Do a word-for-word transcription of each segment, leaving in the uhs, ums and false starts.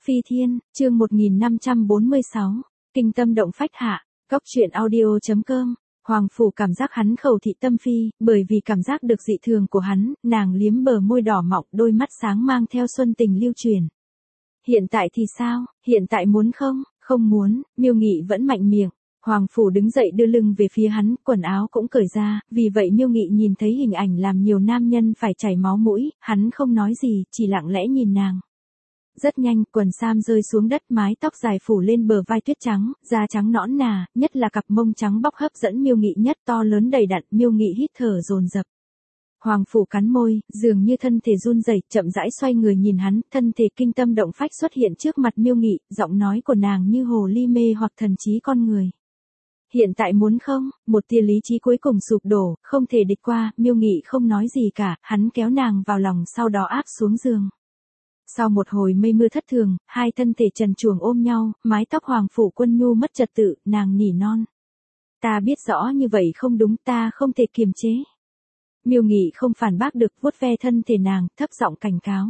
Phi Thiên, chương một nghìn năm trăm bốn mươi sáu, kinh tâm động phách hạ, góc truyện audio.com. Hoàng Phủ cảm giác hắn khẩu thị tâm phi, bởi vì cảm giác được dị thường của hắn, nàng liếm bờ môi đỏ mọng, đôi mắt sáng mang theo xuân tình lưu truyền. Hiện tại thì sao, hiện tại muốn không, không muốn, Miêu Nghị vẫn mạnh miệng. Hoàng Phủ đứng dậy đưa lưng về phía hắn, quần áo cũng cởi ra, vì vậy Miêu Nghị nhìn thấy hình ảnh làm nhiều nam nhân phải chảy máu mũi, hắn không nói gì, chỉ lặng lẽ nhìn nàng. Rất nhanh, quần sam rơi xuống đất, mái tóc dài phủ lên bờ vai tuyết trắng, da trắng nõn nà, nhất là cặp mông trắng bóc hấp dẫn Miêu Nghị nhất, to lớn đầy đặn. Miêu Nghị hít thở dồn dập. Hoàng Phủ cắn môi, dường như thân thể run rẩy, chậm rãi xoay người nhìn hắn, thân thể kinh tâm động phách xuất hiện trước mặt Miêu Nghị, giọng nói của nàng như hồ ly mê hoặc thần trí con người. Hiện tại muốn không, một tia lý trí cuối cùng sụp đổ, không thể địch qua. Miêu Nghị không nói gì cả, hắn kéo nàng vào lòng, sau đó áp xuống giường. Sau một hồi mây mưa thất thường, hai thân thể trần truồng ôm nhau, mái tóc Hoàng Phủ Quân Nhu mất trật tự, nàng nỉ non. Ta biết rõ như vậy không đúng, ta không thể kiềm chế. Miêu Nghị không phản bác được, vuốt ve thân thể nàng, thấp giọng cảnh cáo.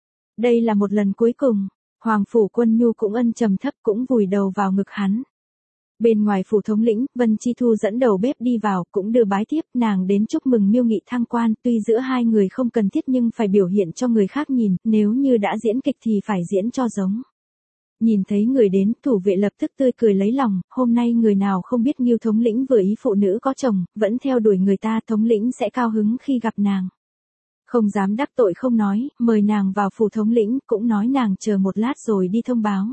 Đây là một lần cuối cùng. Hoàng Phủ Quân Nhu cũng ân trầm thấp, cũng vùi đầu vào ngực hắn. Bên ngoài phủ thống lĩnh, Vân Chi Thu dẫn đầu bếp đi vào, cũng đưa bái tiếp, nàng đến chúc mừng Miêu Nghị thăng quan, tuy giữa hai người không cần thiết nhưng phải biểu hiện cho người khác nhìn, nếu như đã diễn kịch thì phải diễn cho giống. Nhìn thấy người đến, thủ vệ lập tức tươi cười lấy lòng, hôm nay người nào không biết Nghiêu thống lĩnh vừa ý phụ nữ có chồng, vẫn theo đuổi người ta, thống lĩnh sẽ cao hứng khi gặp nàng. Không dám đắc tội không nói, mời nàng vào phủ thống lĩnh, cũng nói nàng chờ một lát rồi đi thông báo.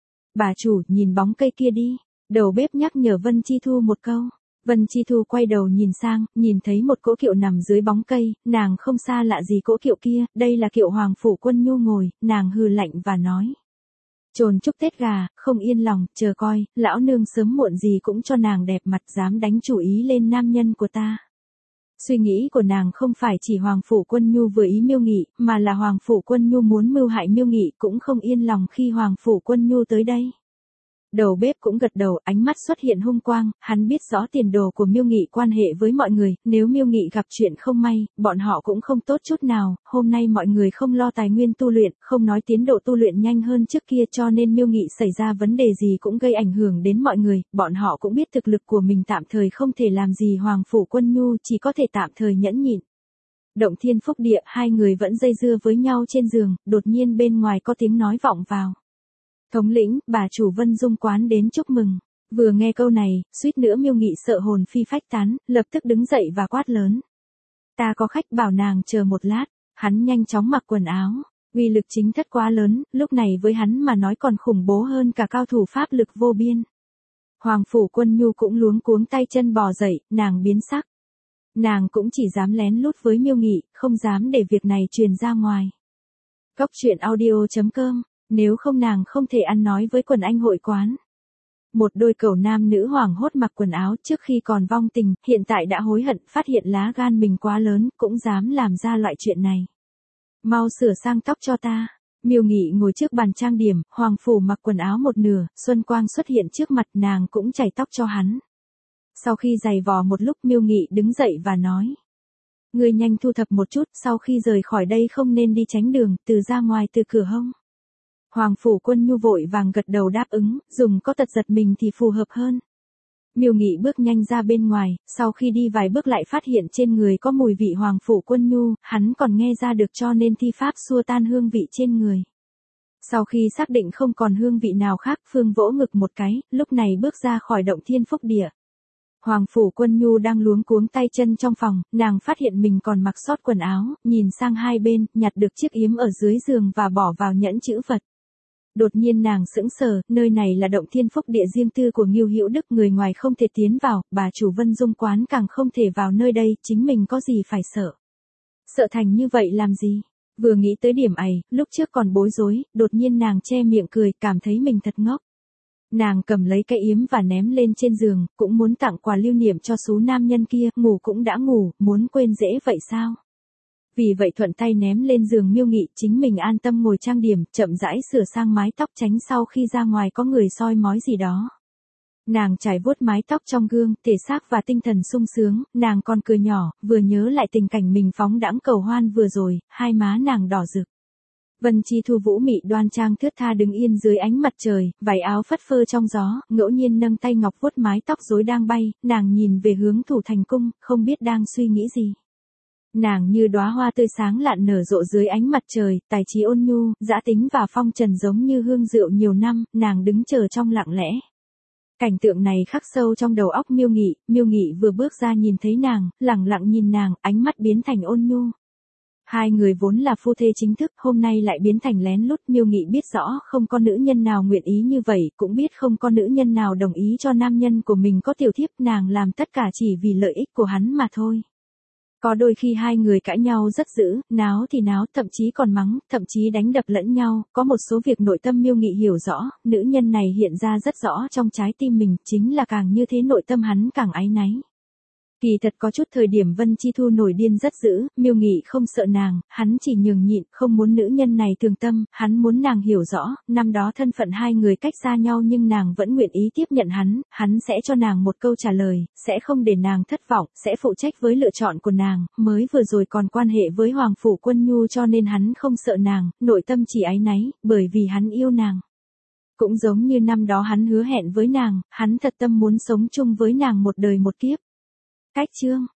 Bà chủ, nhìn bóng cây kia đi. Đầu bếp nhắc nhở Vân Chi Thu một câu. Vân Chi Thu quay đầu nhìn sang, nhìn thấy một cỗ kiệu nằm dưới bóng cây, nàng không xa lạ gì cỗ kiệu kia, đây là kiệu Hoàng Phủ Quân Nhu ngồi, nàng hừ lạnh và nói. Trồn chúc Tết gà, không yên lòng, chờ coi, lão nương sớm muộn gì cũng cho nàng đẹp mặt, dám đánh chủ ý lên nam nhân của ta. Suy nghĩ của nàng không phải chỉ Hoàng Phủ Quân Nhu vừa ý Miêu Nghị, mà là Hoàng Phủ Quân Nhu muốn mưu hại Miêu Nghị, cũng không yên lòng khi Hoàng Phủ Quân Nhu tới đây. Đầu bếp cũng gật đầu, ánh mắt xuất hiện hung quang, hắn biết rõ tiền đồ của Miêu Nghị quan hệ với mọi người, nếu Miêu Nghị gặp chuyện không may, bọn họ cũng không tốt chút nào, hôm nay mọi người không lo tài nguyên tu luyện, không nói tiến độ tu luyện nhanh hơn trước kia, cho nên Miêu Nghị xảy ra vấn đề gì cũng gây ảnh hưởng đến mọi người, bọn họ cũng biết thực lực của mình tạm thời không thể làm gì Hoàng Phủ Quân Nhu, chỉ có thể tạm thời nhẫn nhịn. Động Thiên Phúc Địa, hai người vẫn dây dưa với nhau trên giường, đột nhiên bên ngoài có tiếng nói vọng vào. Thống lĩnh, bà chủ Vân Dung quán đến chúc mừng. Vừa nghe câu này, suýt nữa Miêu Nghị sợ hồn phi phách tán, lập tức đứng dậy và quát lớn. Ta có khách, bảo nàng chờ một lát. Hắn nhanh chóng mặc quần áo. Uy lực chính thất quá lớn, lúc này với hắn mà nói còn khủng bố hơn cả cao thủ pháp lực vô biên. Hoàng Phủ Quân Nhu cũng luống cuống tay chân bò dậy, nàng biến sắc. Nàng cũng chỉ dám lén lút với Miêu Nghị, không dám để việc này truyền ra ngoài. Góc truyện audio.com. Nếu không nàng không thể ăn nói với quần anh hội quán. Một đôi cẩu nam nữ hoảng hốt mặc quần áo trước khi còn vong tình, hiện tại đã hối hận, phát hiện lá gan mình quá lớn, cũng dám làm ra loại chuyện này. Mau sửa sang tóc cho ta. Miêu Nghị ngồi trước bàn trang điểm, Hoàng Phủ mặc quần áo một nửa, Xuân Quang xuất hiện trước mặt, nàng cũng chải tóc cho hắn. Sau khi giày vò một lúc, Miêu Nghị đứng dậy và nói. Ngươi nhanh thu thập một chút, sau khi rời khỏi đây không nên đi tránh đường, từ ra ngoài từ cửa hông. Hoàng Phủ Quân Nhu vội vàng gật đầu đáp ứng, dùng có tật giật mình thì phù hợp hơn. Miêu Nghị bước nhanh ra bên ngoài, sau khi đi vài bước lại phát hiện trên người có mùi vị Hoàng Phủ Quân Nhu, hắn còn nghe ra được cho nên thi pháp xua tan hương vị trên người. Sau khi xác định không còn hương vị nào khác, Phương vỗ ngực một cái, lúc này bước ra khỏi Động Thiên Phúc Địa. Hoàng Phủ Quân Nhu đang luống cuống tay chân trong phòng, nàng phát hiện mình còn mặc sót quần áo, nhìn sang hai bên, nhặt được chiếc yếm ở dưới giường và bỏ vào nhẫn chữ vật. Đột nhiên nàng sững sờ, nơi này là Động Thiên Phúc Địa riêng tư của Nghiêu Hữu Đức, người ngoài không thể tiến vào, bà chủ Vân Dung quán càng không thể vào nơi đây, chính mình có gì phải sợ. Sợ thành như vậy làm gì? Vừa nghĩ tới điểm ấy, lúc trước còn bối rối, đột nhiên nàng che miệng cười, cảm thấy mình thật ngốc. Nàng cầm lấy cái yếm và ném lên trên giường, cũng muốn tặng quà lưu niệm cho số nam nhân kia, ngủ cũng đã ngủ, muốn quên dễ vậy sao? Vì vậy thuận tay ném lên giường Miêu Nghị, chính mình an tâm ngồi trang điểm, chậm rãi sửa sang mái tóc tránh sau khi ra ngoài có người soi mói gì đó. Nàng trải vuốt mái tóc trong gương, thể xác và tinh thần sung sướng, nàng còn cười nhỏ, vừa nhớ lại tình cảnh mình phóng đãng cầu hoan vừa rồi, hai má nàng đỏ rực. Vân Chi Thu vũ mị đoan trang thướt tha đứng yên dưới ánh mặt trời, váy áo phất phơ trong gió, ngẫu nhiên nâng tay ngọc vuốt mái tóc rối đang bay, nàng nhìn về hướng Thủ Thành cung, không biết đang suy nghĩ gì. Nàng như đóa hoa tươi sáng lạn nở rộ dưới ánh mặt trời, tài trí ôn nhu, dã tính và phong trần giống như hương rượu nhiều năm, nàng đứng chờ trong lặng lẽ. Cảnh tượng này khắc sâu trong đầu óc Miêu Nghị, Miêu Nghị vừa bước ra nhìn thấy nàng, lẳng lặng nhìn nàng, ánh mắt biến thành ôn nhu. Hai người vốn là phu thê chính thức, hôm nay lại biến thành lén lút. Miêu Nghị biết rõ không có nữ nhân nào nguyện ý như vậy, cũng biết không có nữ nhân nào đồng ý cho nam nhân của mình có tiểu thiếp, nàng làm tất cả chỉ vì lợi ích của hắn mà thôi. Có đôi khi hai người cãi nhau rất dữ, náo thì náo, thậm chí còn mắng, thậm chí đánh đập lẫn nhau, có một số việc nội tâm Miêu Nghị hiểu rõ, nữ nhân này hiện ra rất rõ trong trái tim mình, chính là càng như thế nội tâm hắn càng áy náy. Kỳ thật có chút thời điểm Vân Chi Thu nổi điên rất dữ, Miêu Nghị không sợ nàng, hắn chỉ nhường nhịn, không muốn nữ nhân này thương tâm, hắn muốn nàng hiểu rõ, năm đó thân phận hai người cách xa nhau nhưng nàng vẫn nguyện ý tiếp nhận hắn, hắn sẽ cho nàng một câu trả lời, sẽ không để nàng thất vọng, sẽ phụ trách với lựa chọn của nàng, mới vừa rồi còn quan hệ với Hoàng Phủ Quân Nhu cho nên hắn không sợ nàng, nội tâm chỉ áy náy, bởi vì hắn yêu nàng. Cũng giống như năm đó hắn hứa hẹn với nàng, hắn thật tâm muốn sống chung với nàng một đời một kiếp. Cách chương